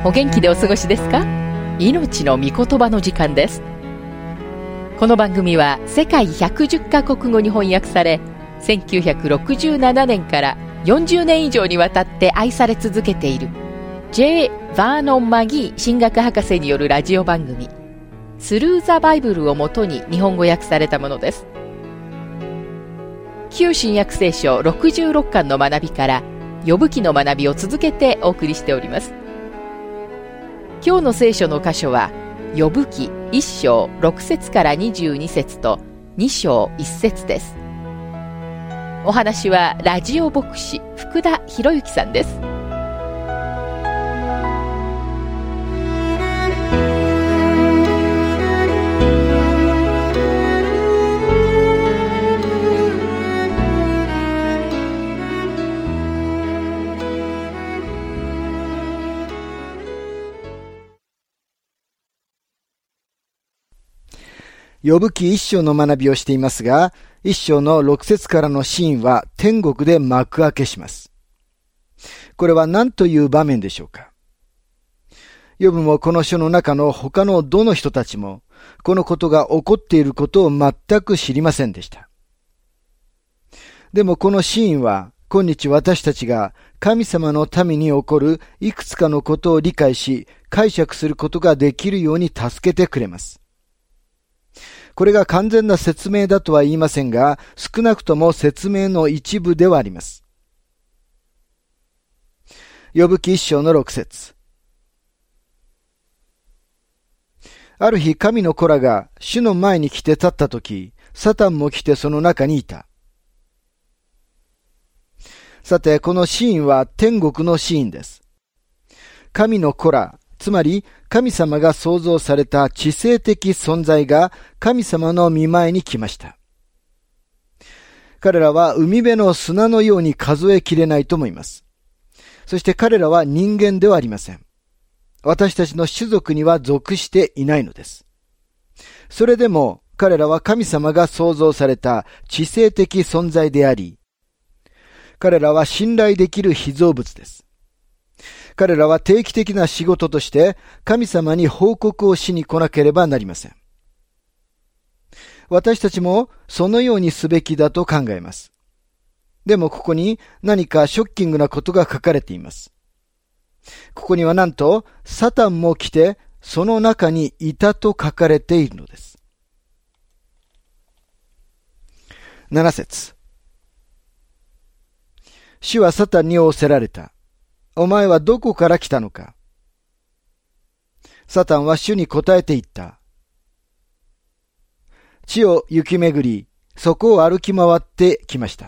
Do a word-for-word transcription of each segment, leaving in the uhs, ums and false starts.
お元気でお過ごしですか？命の御言葉の時間です。この番組は世界ひゃくじゅっカ国語に翻訳され、せんきゅうひゃくろくじゅうななねんからよんじゅうねん以上にわたって愛され続けている J. バーノン・マギー神学博士によるラジオ番組スルーザ・バイブルをもとに日本語訳されたものです。旧新約聖書ろくじゅうろっかんの学びから呼ぶ記の学びを続けてお送りしております。今日の聖書の箇所は呼ぶ記いっ章ろく節からにじゅうに節とに章いち節です。お話はラジオ牧師福田博之さんです。 呼ぶ記一章の学びをしていますが、一章の六節からのシーンは天国で幕開けします。これは何という場面でしょうか。ヨブもこの書の中の他のどの人たちも、このことが起こっていることを全く知りませんでした。でもこのシーンは、今日私たちが神様のために起こるいくつかのことを理解し、解釈することができるように助けてくれます。これが完全な説明だとは言いませんが、少なくとも説明の一部ではあります。呼ぶ記一章の六節。ある日、神の子らが主の前に来て立ったとき、サタンも来てその中にいた。さて、このシーンは天国のシーンです。神の子ら、つまり神様が創造された知性的存在が神様の御前に来ました。彼らは海辺の砂のように数えきれないと思います。そして彼らは人間ではありません。私たちの種族には属していないのです。それでも彼らは神様が創造された知性的存在であり、彼らは信頼できる被造物です。彼らは定期的な仕事として神様に報告をしに来なければなりません。私たちもそのようにすべきだと考えます。でもここに何かショッキングなことが書かれています。ここにはなんとサタンも来てその中にいたと書かれているのです。なな節。主はサタンに仰せられた。お前はどこから来たのか。サタンは主に答えて言った。地を行き巡り、そこを歩き回ってきました。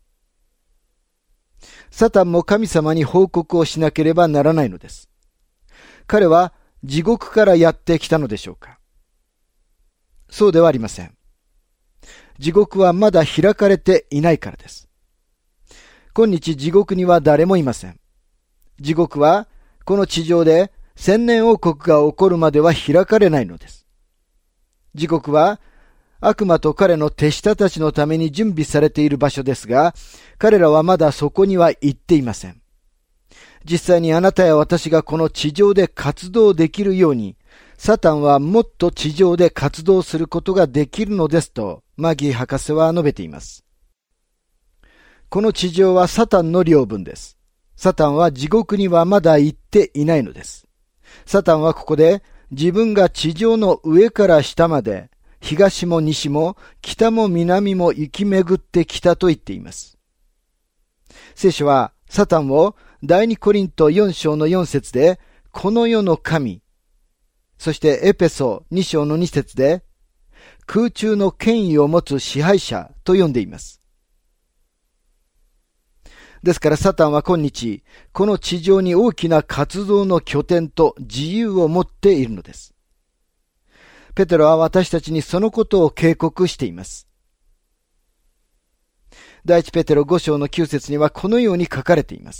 サタンも神様に報告をしなければならないのです。彼は地獄からやってきたのでしょうか。そうではありません。地獄はまだ開かれていないからです。今日地獄には誰もいません。地獄はこの地上で千年王国が起こるまでは開かれないのです。地獄は悪魔と彼の手下たちのために準備されている場所ですが、彼らはまだそこには行っていません。実際にあなたや私がこの地上で活動できるように、サタンはもっと地上で活動することができるのですと、マギー博士は述べています。この地上はサタンの領分です。サタンは地獄にはまだ行っていないのです。サタンはここで自分が地上の上から下まで東も西も北も南も行き巡ってきたと言っています。聖書はサタンを第二コリントよん章のよん節でこの世の神、そしてエペソに章のに節で空中の権威を持つ支配者と呼んでいます。ですからサタンは今日、この地上に大きな活動の拠点と自由を持っているのです。ペテロは私たちにそのことを警告しています。第一ペテロご章のきゅう節にはこのように書かれています。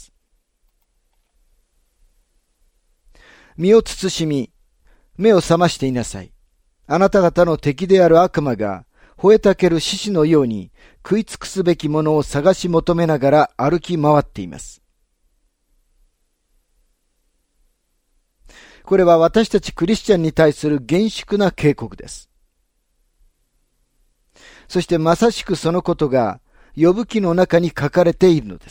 身を慎み、目を覚ましていなさい。あなた方の敵である悪魔が、吠えたける獅子のように食い尽くすべきものを探し求めながら歩き回っています。 これは私たちクリスチャンに対する厳粛な警告です。そしてまさしくそのことが呼ぶ記の中に書かれているのです。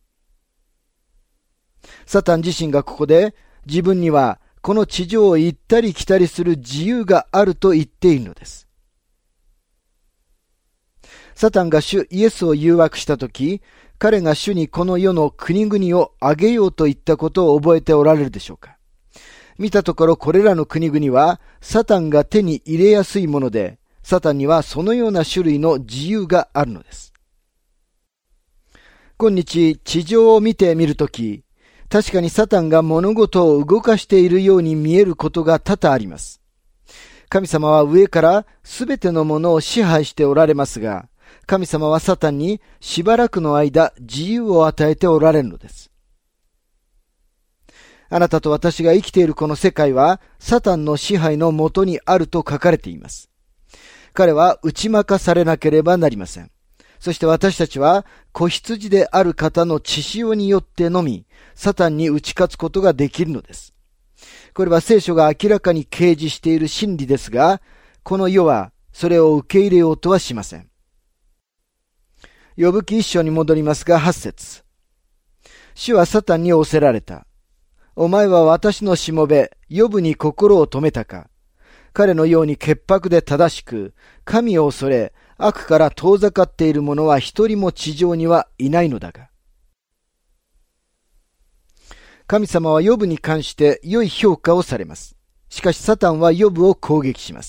サタン自身がここで自分にはこの地上を行ったり来たりする自由があると言っているのです。サタンが主イエスを誘惑したとき、彼が主にこの世の国々をあげようと言ったことを覚えておられるでしょうか。見たところこれらの国々はサタンが手に入れやすいもので、サタンにはそのような種類の自由があるのです。今日地上を見てみるとき、確かにサタンが物事を動かしているように見えることが多々あります。神様は上からすべてのものを支配しておられますが、神様はサタンにしばらくの間自由を与えておられるのです。あなたと私が生きているこの世界はサタンの支配のもとにあると書かれています。彼は打ち負かされなければなりません。そして私たちは子羊である方の血潮によってのみ、サタンに打ち勝つことができるのです。これは聖書が明らかに掲示している真理ですが、この世はそれを受け入れようとはしません。ヨブ記一章に戻りますが、はち節。主はサタンに仰せられた。お前は私のしもべ、ヨブに心を止めたか。彼のように潔白で正しく、神を恐れ、悪から遠ざかっている者は一人も地上にはいないのだが。神様はヨブに関して良い評価をされます。しかしサタンはヨブを攻撃します。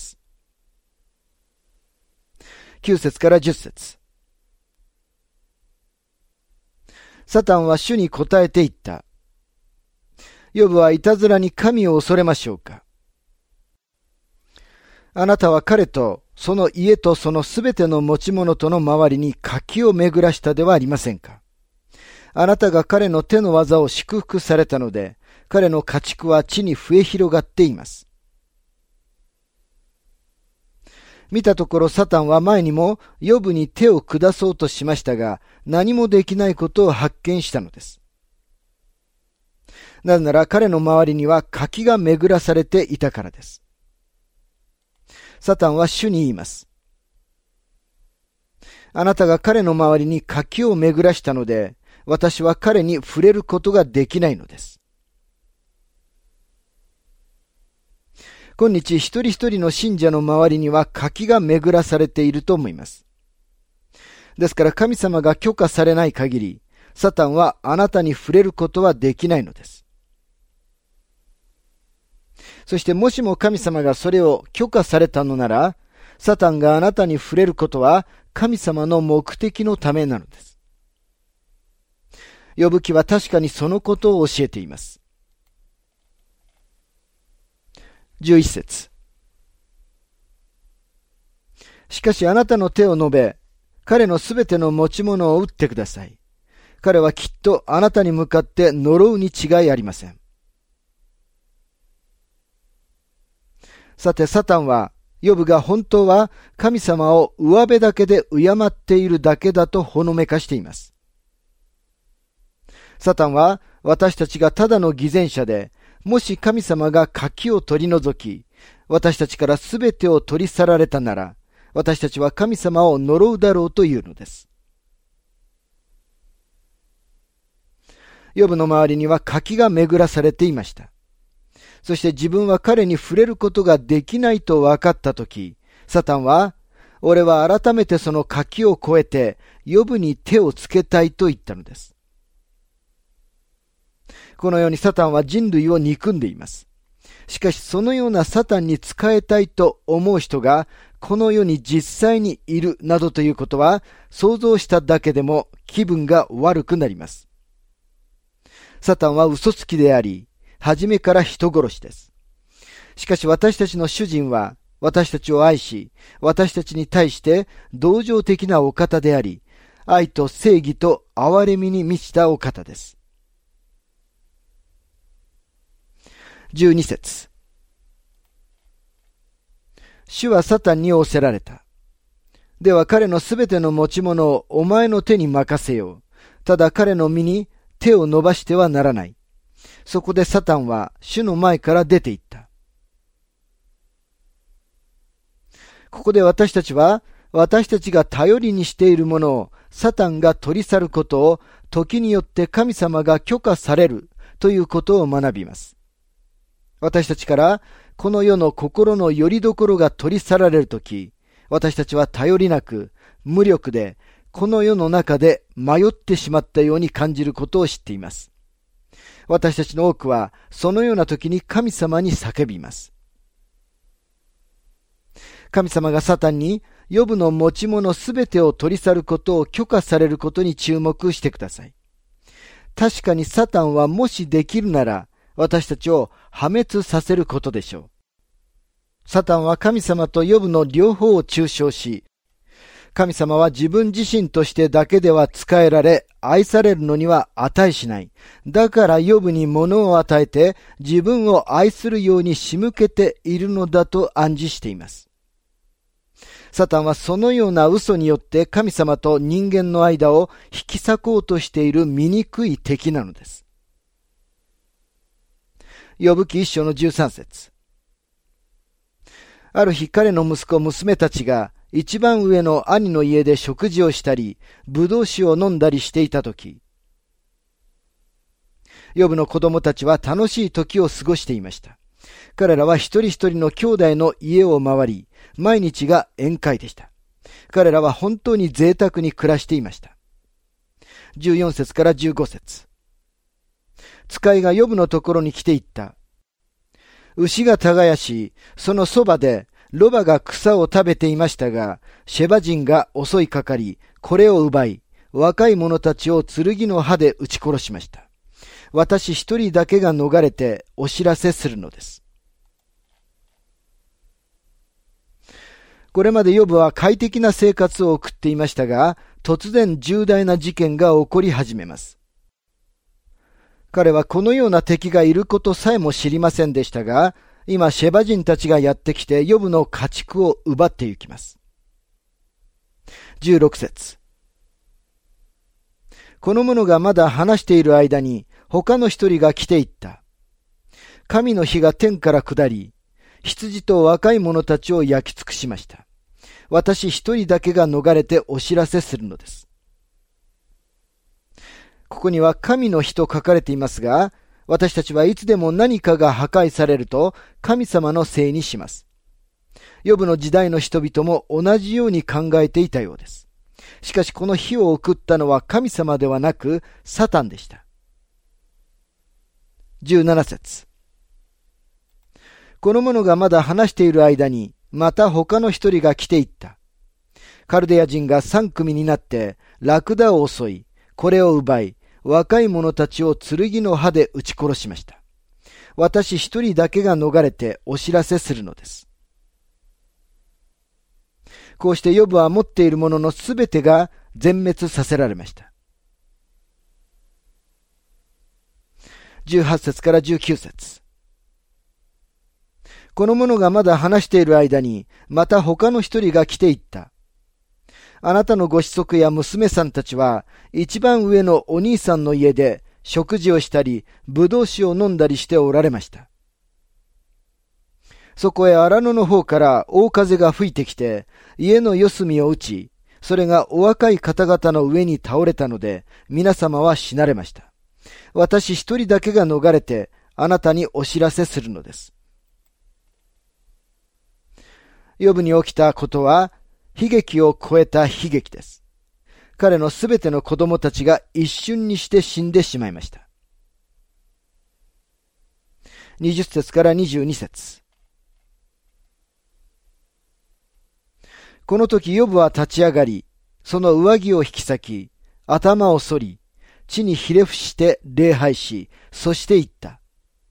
きゅう節からじゅっ節。サタンは主に答えて言った。ヨブはいたずらに神を恐れましょうか。あなたは彼とその家とそのすべての持ち物との周りに垣を巡らしたではありませんか。あなたが彼の手の技を祝福されたので、彼の家畜は地に増え広がっています。見たところサタンは前にもヨブに手を下そうとしましたが、何もできないことを発見したのです。なぜなら彼の周りには垣が巡らされていたからです。サタンは主に言います。あなたが彼の周りに垣を巡らしたので、私は彼に触れることができないのです。今日一人一人の信者の周りには垣が巡らされていると思います。ですから神様が許可されない限り、サタンはあなたに触れることはできないのです。そしてもしも神様がそれを許可されたのなら、サタンがあなたに触れることは神様の目的のためなのです。ヨブ記は確かにそのことを教えています。じゅういち節。しかしあなたの手を伸べ、彼のすべての持ち物を打ってください。彼はきっとあなたに向かって呪うに違いありません。さてサタンは、ヨブが本当は神様を上辺だけで敬っているだけだとほのめかしています。サタンは私たちがただの偽善者で、もし神様が垣を取り除き、私たちからすべてを取り去られたなら、私たちは神様を呪うだろうというのです。ヨブの周りには垣が巡らされていました。そして自分は彼に触れることができないと分かったとき、サタンは、俺は改めてその垣を越えて、ヨブに手をつけたいと言ったのです。このようにサタンは人類を憎んでいます。しかしそのようなサタンに仕えたいと思う人が、この世に実際にいるなどということは、想像しただけでも気分が悪くなります。サタンは嘘つきであり、初めから人殺しです。しかし私たちの主人は私たちを愛し、私たちに対して同情的なお方であり、愛と正義と憐れみに満ちたお方です。じゅうに節。主はサタンに仰せられた。では彼のすべての持ち物をお前の手に任せよう。ただ彼の身に手を伸ばしてはならない。 そこでサタンは主の前から出て行った。ここで私たちは、私たちが頼りにしているものをサタンが取り去ることを時によって神様が許可されるということを学びます。私たちからこの世の心の拠り所が取り去られるとき、私たちは頼りなく、無力で、この世の中で迷ってしまったように感じることを知っています。私たちの多くはそのような時に神様に叫びます。神様がサタンにヨブの持ち物すべてを取り去ることを許可されることに注目してください。確かにサタンはもしできるなら私たちを破滅させることでしょう。サタンは神様とヨブの両方を中傷し、神様は自分自身としてだけでは仕えられ、愛されるのには値しない。だからヨブに物を与えて、自分を愛するように仕向けているのだと暗示しています。サタンはそのような嘘によって神様と人間の間を引き裂こうとしている醜い敵なのです。ヨブ記一章のじゅうさん節。ある日彼の息子娘たちが一番上の兄の家で食事をしたり、ぶどう酒を飲んだりしていたとき、ヨブの子供たちは楽しい時を過ごしていました。彼らは一人一人の兄弟の家を回り、毎日が宴会でした。彼らは本当に贅沢に暮らしていました。じゅうよん節からじゅうご節。使いがヨブのところに来て言った。牛が耕し、そのそばでロバが草を食べていましたが、シェバ人が襲いかかり、これを奪い、若い者たちを剣の刃で撃ち殺しました。私一人だけが逃れてお知らせするのです。これまでヨブは快適な生活を送っていましたが、突然重大な事件が起こり始めます。彼はこのような敵がいることさえも知りませんでしたが、今シェバ人たちがやってきてヨブの家畜を奪って行きます。じゅうろく節。この者がまだ話している間に他の一人が来ていった。神の火が天から下り、羊と若い者たちを焼き尽くしました。私一人だけが逃れてお知らせするのです。ここには神の火と書かれていますが、私たちはいつでも何かが破壊されると神様のせいにします。ヨブの時代の人々も同じように考えていたようです。しかしこの火を送ったのは神様ではなくサタンでした。じゅうなな節。この者がまだ話している間にまた他の一人が来ていった。カルデア人が三組になってラクダを襲い、これを奪い、若い者たちを剣の刃で撃ち殺しました。私一人だけが逃れてお知らせするのです。こうしてヨブは持っているもののすべてが全滅させられました。じゅうはち節からじゅうきゅう節。この者がまだ話している間に、また他の一人が来ていった。あなたのご子息や娘さんたちは、一番上のお兄さんの家で食事をしたり、ぶどう酒を飲んだりしておられました。そこへ荒野の方から大風が吹いてきて、家の四隅を打ち、それがお若い方々の上に倒れたので、皆様は死なれました。私一人だけが逃れて、あなたにお知らせするのです。ヨブに起きたことは、悲劇を超えた悲劇です。彼のすべての子供たちが一瞬にして死んでしまいました。にじゅっ節からにじゅうに節。この時ヨブは立ち上がり、その上着を引き裂き、頭を反り、地にひれ伏して礼拝し、そして言った。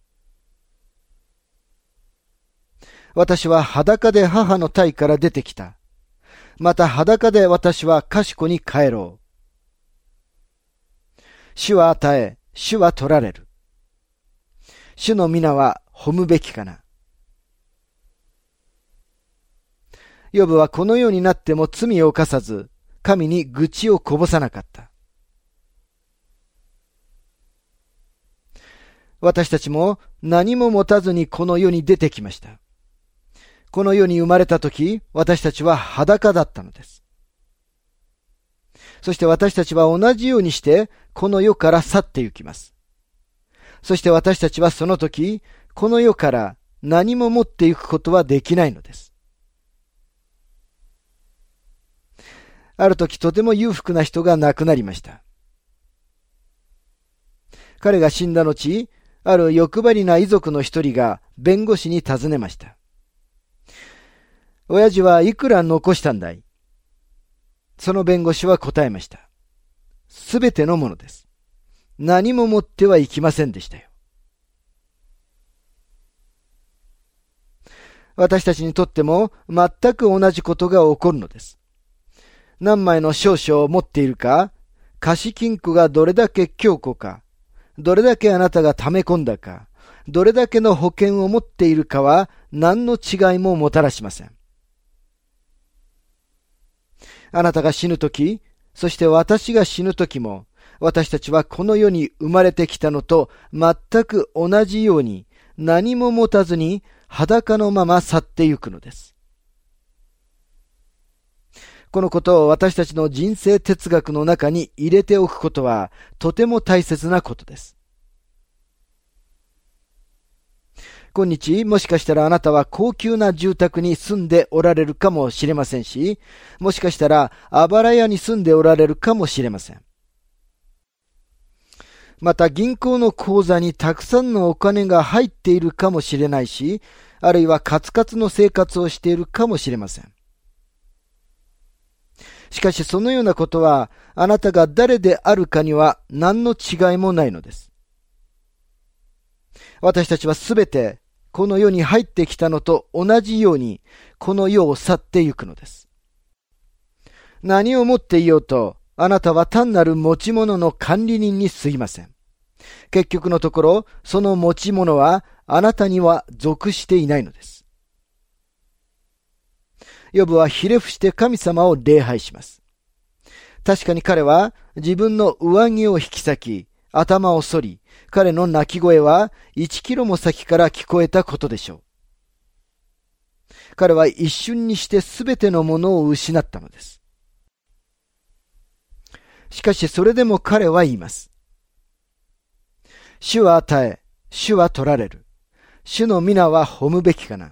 私は裸で母の胎から出てきた。また裸で私は賢に帰ろう。主は与え、主は取られる。主の皆は褒むべきかな。ヨブはこのようになっても罪を犯さず、神に愚痴をこぼさなかった。 私たちも何も持たずにこの世に出てきました。この世に生まれたとき、私たちは裸だったのです。そして私たちは同じようにして、この世から去って行きます。そして私たちはその時、この世から何も持っていくことはできないのです。ある時とても裕福な人が亡くなりました。彼が死んだ後、ある欲張りな遺族の一人が弁護士に尋ねました。親父はいくら残したんだい？その弁護士は答えました。すべてのものです。何も持ってはいきませんでしたよ。私たちにとっても全く同じことが起こるのです。何枚の証書を持っているか、貸金庫がどれだけ強固か、どれだけあなたが溜め込んだか、どれだけの保険を持っているかは何の違いももたらしません。あなたが死ぬとき、そして私が死ぬときも、私たちはこの世に生まれてきたのと全く同じように何も持たずに裸のまま去ってゆくのです。このことを私たちの人生哲学の中に入れておくことはとても大切なことです。今日、もしかしたらあなたは高級な住宅に住んでおられるかもしれませんし、もしかしたらあばら屋に住んでおられるかもしれません。また銀行の口座にたくさんのお金が入っているかもしれないし、あるいはカツカツの生活をしているかもしれません。しかしそのようなことはあなたが誰であるかには何の違いもないのです。私たちはすべてこの世に入ってきたのと同じようにこの世を去ってゆくのです。何を持っていようとあなたは単なる持ち物の管理人に過ぎません。結局のところその持ち物はあなたには属していないのです。ヨブはひれ伏して神様を礼拝します。確かに彼は自分の上着を引き裂き、頭を反り、彼の泣き声はいちキロも先から聞こえたことでしょう。彼は一瞬にしてすべてのものを失ったのです。しかしそれでも彼は言います。主は与え、主は取られる。主の皆は褒むべきかな。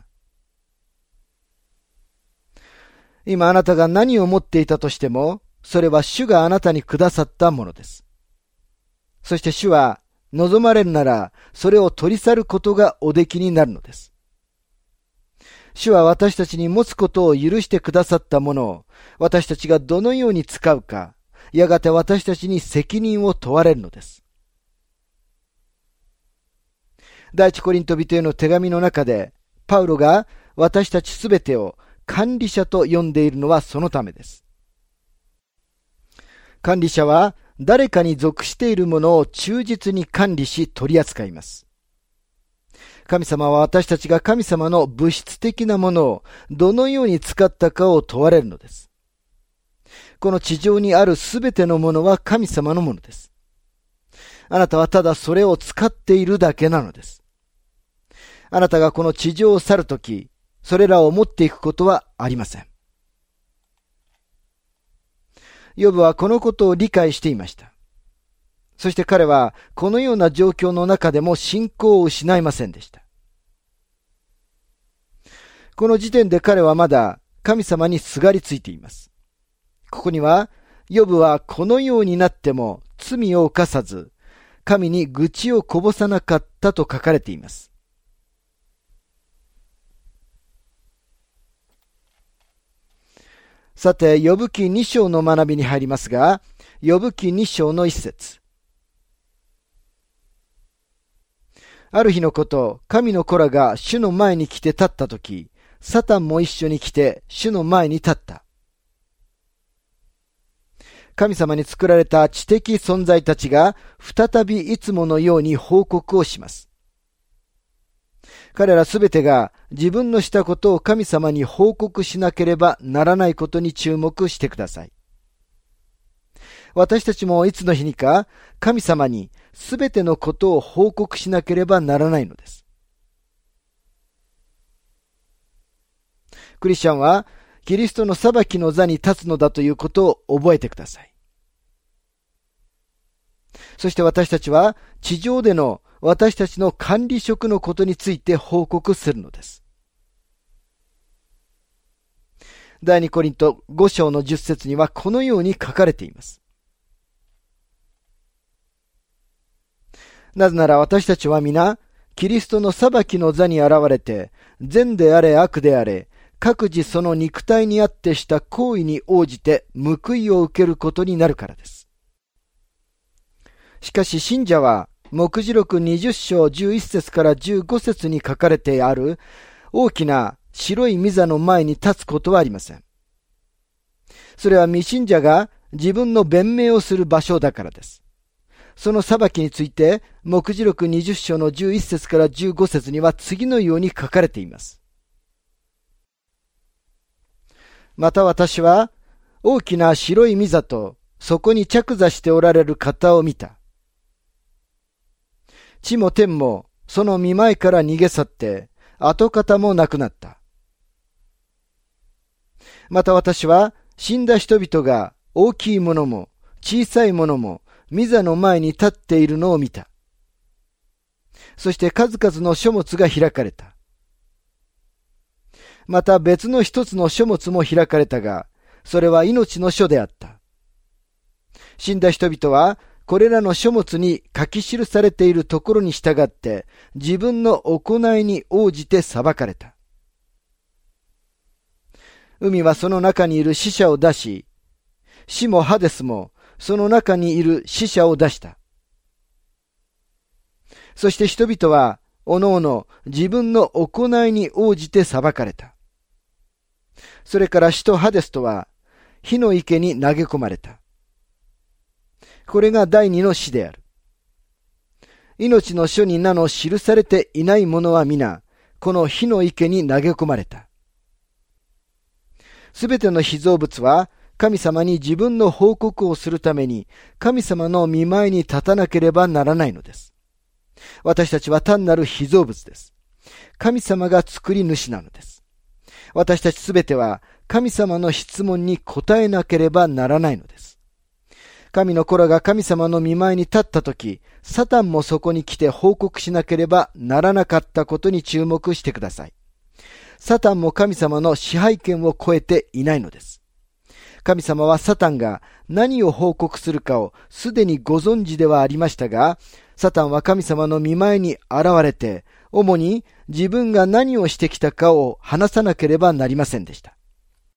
今あなたが何を持っていたとしても、それは主があなたにくださったものです。そして主は望まれるならそれを取り去ることがおできになるのです。主は私たちに持つことを許してくださったものを私たちがどのように使うか、やがて私たちに責任を問われるのです。第一コリント人への手紙の中でパウロが私たちすべてを管理者と呼んでいるのはそのためです。管理者は誰かに属しているものを忠実に管理し取り扱います。神様は私たちが神様の物質的なものをどのように使ったかを問われるのです。この地上にあるすべてのものは神様のものです。あなたはただそれを使っているだけなのです。あなたがこの地上を去るとき、それらを持っていくことはありません。ヨブはこのことを理解していました。そして彼はこのような状況の中でも信仰を失いませんでした。この時点で彼はまだ神様にすがりついています。ここには、ヨブはこのようになっても罪を犯さず、神に愚痴をこぼさなかったと書かれています。さて、ヨブ記に章の学びに入りますが、ヨブ記に章の一節。ある日のこと、神の子らが主の前に来て立ったとき、サタンも一緒に来て主の前に立った。神様に作られた知的存在たちが再びいつものように報告をします。彼らすべてが自分のしたことを神様に報告しなければならないことに注目してください。 私たちもいつの日にか神様にすべてのことを報告しなければならないのです。クリスチャンはキリストの裁きの座に立つのだということを覚えてください。そして私たちは地上での私たちの管理職のことについて報告するのです。第二コリントご章の十節にはこのように書かれています。なぜなら私たちは皆、キリストの裁きの座に現れて、善であれ悪であれ、各自その肉体にあってした行為に応じて報いを受けることになるからです。しかし信者は、黙示録にじゅう章じゅういち節からじゅうご節に書かれてある大きな白い御座の前に立つことはありません。それは未信者が自分の弁明をする場所だからです。その裁きについて、黙示録にじゅう章のじゅういち節からじゅうご節には次のように書かれています。また私は、大きな白い御座と、そこに着座しておられる方を見た。地も天も、その見前から逃げ去って、跡形もなくなった。また私は、死んだ人々が大きいものも小さいものも御座の前に立っているのを見た。そして数々の書物が開かれた。また別の一つの書物も開かれたが、それは命の書であった。死んだ人々はこれらの書物に書き記されているところに従って自分の行いに応じて裁かれた。海はその中にいる死者を出し、死もハデスもその中にいる死者を出した。そして人々はおのおの自分の行いに応じて裁かれた。それから死とハデスとは火の池に投げ込まれた。これが第二の死である。命の書に名の記されていない者は皆、この火の池に投げ込まれた。すべての被造物は神様に自分の報告をするために神様の御前に立たなければならないのです。私たちは単なる被造物です。神様が作り主なのです。私たちすべては神様の質問に答えなければならないのです。神の子らが神様の御前に立ったとき、サタンもそこに来て報告しなければならなかったことに注目してください。サタンも神様の支配権を超えていないのです。神様はサタンが何を報告するかをすでにご存知ではありましたが、サタンは神様の御前に現れて、主に自分が何をしてきたかを話さなければなりませんでした。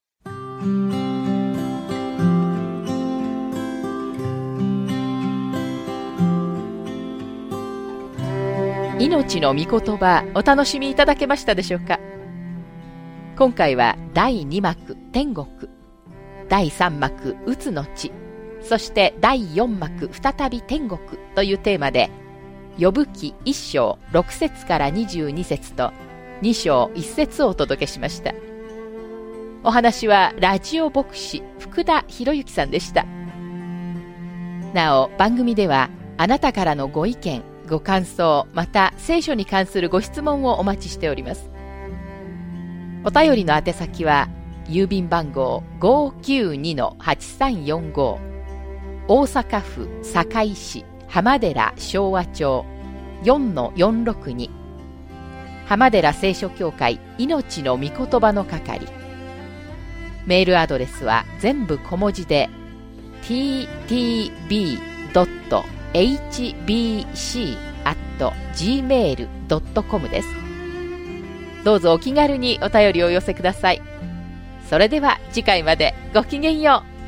命の御言葉、お楽しみいただけましたでしょうか。今回はだいに幕天国、だいさん幕うつの地、そしてだいよん幕再び天国というテーマで、ヨブ記いっ章ろく節からにじゅうに節とに章いち節をお届けしました。お話はラジオ牧師福田博之さんでした。なお番組ではあなたからのご意見ご感想、また聖書に関するご質問をお待ちしております。お便りの宛先は郵便番号 ごーきゅうにのはちさんよんご、大阪府堺市浜寺昭和町 よんのよんろくに、浜寺聖書協会命の御言葉の係。メールアドレスは全部小文字で ティーティービードットエイチビーシーアットジーメールドットコム です。どうぞお気軽にお便りをお寄せください。それでは次回までごきげんよう。